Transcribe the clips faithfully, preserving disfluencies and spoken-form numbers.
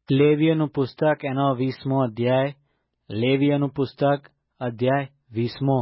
લેવીયનું પુસ્તક એનો વીસમો અધ્યાય. લેવીયનું પુસ્તક અધ્યાય વીસમો.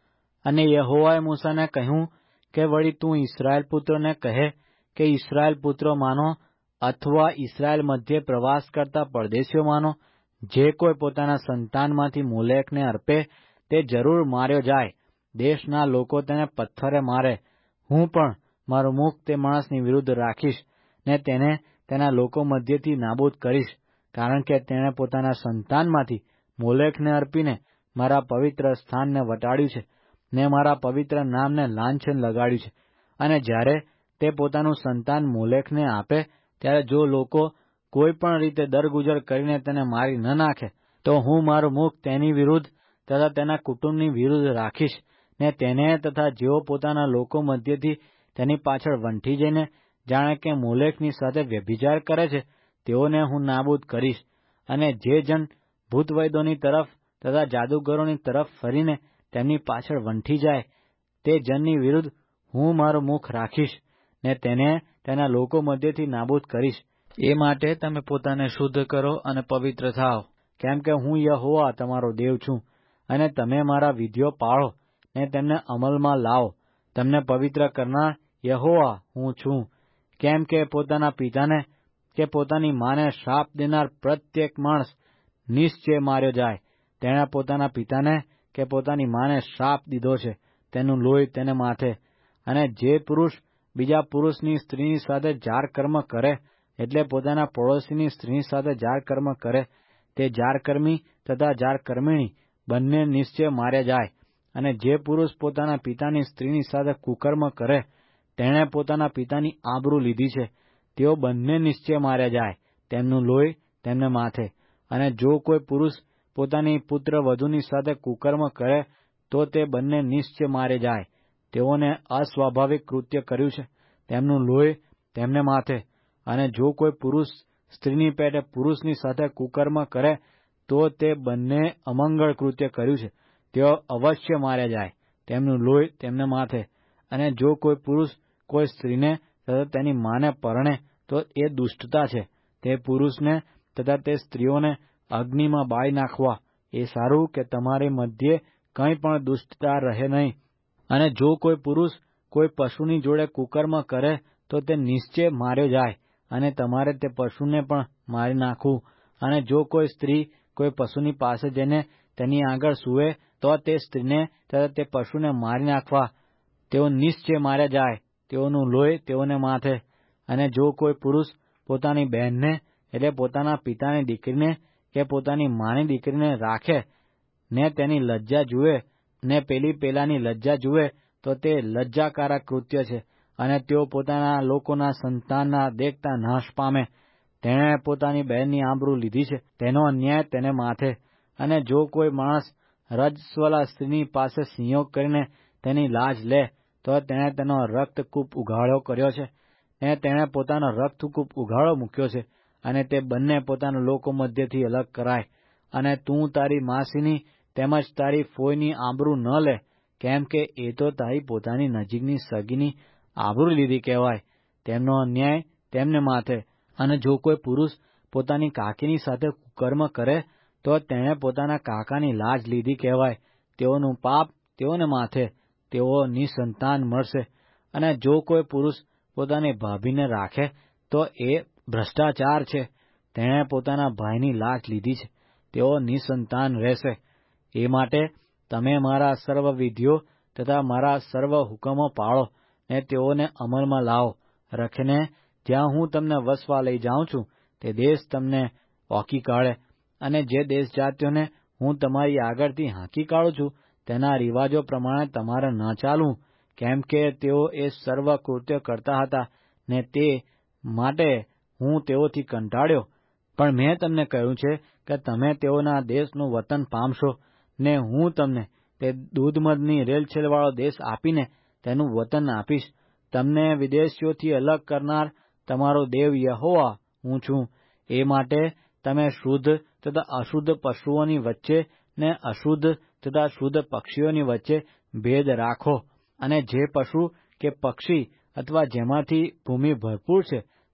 અને યહોવાએ મૂસાને કહ્યું કે વળી તું ઇસ્રાયેલ પુત્રોને કહે કે ઇસ્રાયેલ પુત્રો માનો અથવા ઇસ્રાયેલ મધ્યે પ્રવાસ કરતા પરદેશીઓ માનો, જે કોઈ પોતાના સંતાનમાંથી મોલેકને અર્પે તે જરૂર માર્યો જાય. દેશના લોકો તેને પથ્થરે મારે. હું પણ મારું મુખ તે માણસની વિરુદ્ધ રાખીશ ને તેને તેના લોકો મધ્યથી નાબૂદ કરીશ, કારણ કે તેણે પોતાના સંતાનમાંથી મોલેકને અર્પીને મારા પવિત્ર સ્થાનને વટાડ્યું છે ને મારા પવિત્ર નામને લાંછન લગાડ્યું છે. અને જ્યારે તે પોતાનું સંતાન મોલેકને આપે ત્યારે જો લોકો કોઈ પણ રીતે દરગુજર કરીને તેને મારી ન નાખે, તો હું મારું મુખ તેની વિરુદ્ધ તથા તેના કુટુંબની વિરુદ્ધ રાખીશ ને તેને તથા જેઓ પોતાના લોકો મધ્યથી તેની પાછળ વંઠી જઈને જાણે કે મોલેકની સાથે વ્યભિચાર કરે છે, તેઓને હું નાબૂદ કરીશ. અને જે જન ભૂતવૈદોની તરફ તથા જાદુગરોની તરફ ફરીને તેમની પાછળ વંઠી જાય, તે જનની વિરુદ્ધ હું મારું મુખ રાખીશ ને તેને તેના લોકો મધ્યથી નાબૂદ કરીશ. એ માટે તમે પોતાને શુદ્ધ કરો અને પવિત્ર થાઓ, કેમ કે હું યહોવા તમારો દેવ છું. અને તમે મારા વિધિઓ પાળો ને તેમને અમલમાં લાવો. તમને પવિત્ર કરનાર યહોવા હું છું. કેમ કે પોતાના પિતાને કે પોતાની માને શ્રાપ દેનાર પ્રત્યેક માણસ નિશ્ચય માર્યો જાય. તેણે પોતાના પિતાને કે પોતાની માને શ્રાપ દીધો છે, તેનું લોહી તેને માથે. અને જે પુરુષ બીજા પુરુષની સ્ત્રીની સાથે જાર કર્મ કરે, એટલે પોતાના પડોશીની સ્ત્રીની સાથે જાર કર્મ કરે, તે જારકર્મી તથા જારકર્મિણી બંને નિશ્ચય માર્યા જાય. અને જે પુરુષ પોતાના પિતાની સ્ત્રીની સાથે કુકર્મ કરે, તેણે પોતાના પિતાની આબરૂ લીધી છે, તેઓ બંને નિશ્ચય માર્યા જાય, તેમનું લોહી તેમને માથે. અને જો કોઈ પુરુષ પોતાની પુત્ર વધુની સાથે કુકર્મ કરે, તો તે બંને નિશ્ચય મારે જાય, તેઓને અસ્વાભાવિક કૃત્ય કર્યું છે, તેમનું લોહી તેમને માથે. અને જો કોઈ પુરુષ સ્ત્રીની પેટે પુરુષની સાથે કુકર્મ કરે, તો તે બંને અમંગળ કૃત્ય કર્યું છે, તેઓ અવશ્ય માર્યા જાય, તેમનું લોહી તેમને માથે. અને જો કોઈ પુરુષ કોઈ સ્ત્રીને તથા તેની માને પરણે, તો એ દુષ્ટતા છે. તે પુરુષને તથા તે સ્ત્રીઓને અગ્નિમાં બાળી નાખવા. એ સારું કે તમારી મધ્યે કંઈ પણ દુષ્ટતા રહે નહીં. અને જો કોઈ પુરુષ કોઈ પશુની જોડે કુકર્મ કરે, તો તે નિશ્ચય માર્યો જાય, અને તમારે તે પશુને પણ મારી નાખવું. અને જો કોઈ સ્ત્રી કોઈ પશુની પાસે જઈને તેની આગળ સૂવે, તો તે સ્ત્રીને તથા તે પશુને મારી નાખવા. તેઓ નિશ્ચય માર્યા જાય, તેઓનું લોહી તેઓને માથે. અને જો કોઈ પુરુષ પોતાની બહેનને એટલે પોતાના પિતાની દીકરીને કે પોતાની માની દીકરીને રાખે ને તેની લજ્જા જુએ ને પેલી પેલાની લજ્જા જુએ, તો તે લજ્જાકારક કૃત્ય છે, અને તેઓ પોતાના લોકોના સંતાનના દેખતા નાશ પામે. તેણે પોતાની બહેનની આબરૂ લીધી છે, તેનો અન્યાય તેને માથે. અને જો કોઈ માણસ રજસ્વલા સ્ત્રીની પાસે સંયોગ કરીને તેની લાજ લે, તો તેણે તેનો રક્તકૂપ ઉઘાડો કર્યો છે, ને તેણે પોતાનો રક્તકૂપ ઉઘાડો મૂક્યો છે, અને તે બંને પોતાના લોકો મધ્યથી અલગ કરાય. અને તું તારી માસીની તેમજ તારી ફોઈની આબરૂ ન લે, કેમ કે એ તો તારી પોતાની નજીકની સગીની આબરૂ લીધી કહેવાય, તેમનો અન્યાય તેમને માથે. અને જો કોઈ પુરુષ પોતાની કાકીની સાથે કુકર્મ કરે, તો તેણે પોતાના કાકાની લાજ લીધી કહેવાય, તેઓનું પાપ તેઓને માથે, તેઓ નિસંતાન મળશે. અને જો કોઈ પુરુષ પોતાની ભાભીને રાખે, તો એ ભ્રષ્ટાચાર છે, તેણે પોતાના ભાઈની લાજ લીધી છે, તેઓ નિસંતાન રહેશે. એ માટે તમે મારા સર્વ વિધિઓ તથા મારા સર્વ હુકમો પાળો ને તેઓને અમલમાં લાવો, રખીને જ્યાં હું તમને વસવા લઈ જાઉં છું તે દેશ તમને ઓકી કાઢે. અને જે દેશ જાતિઓને હું તમારી આગળથી હાંકી કાઢું છું, તેના રિવાજો પ્રમાણે તમારે ન ચાલવું, કેમ કે તેઓ એ સર્વ કૃત્ય કરતા હતા, ને તે માટે હું તેઓથી કંટાળ્યો. પણ મેં તમને કહ્યું છે કે તમે તેઓના દેશનું વતન પામશો, ને હું તમને તે દૂધમધની રેલછેલવાળો દેશ આપીને તેનું વતન આપીશ. તમને વિદેશીઓથી અલગ કરનાર તમારો દેવ યહોવા હું છું. એ માટે તમે શુદ્ધ તથા અશુદ્ધ પશુઓની વચ્ચે ને અશુદ્ધ તથા શુદ્ધ પક્ષીઓની વચ્ચે ભેદ રાખો. અને જે પશુ કે પક્ષી અથવા જેમાંથી ભૂમિ ભરપૂર છે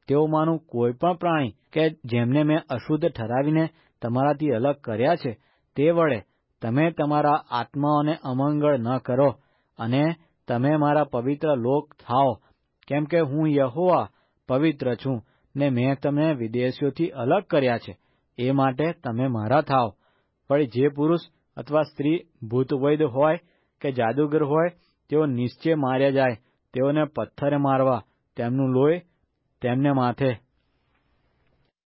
તેઓમાંનું કોઈ પણ પ્રાણી કે જેમને મેં અશુદ્ધ ઠરાવીને તમારાથી અલગ કર્યા છે તે વડે તમે તમારા આત્માઓને અમંગળ ન કરો અને તમે મારા પવિત્ર લોક થાઓ, કેમ કે હું યહોવા પવિત્ર છું ને મેં તમને વિદેશીઓથી અલગ કર્યા છે, એ માટે તમે મારા થાઓ. વળી જે પુરુષ અથવા સ્ત્રી ભૂતવૈદ હોય કે જાદુગર હોય તેઓ નિશ્ચય માર્યા જાય, તેઓને પથ્થરે મારવા, તેમનું લોહી તેમને માથે.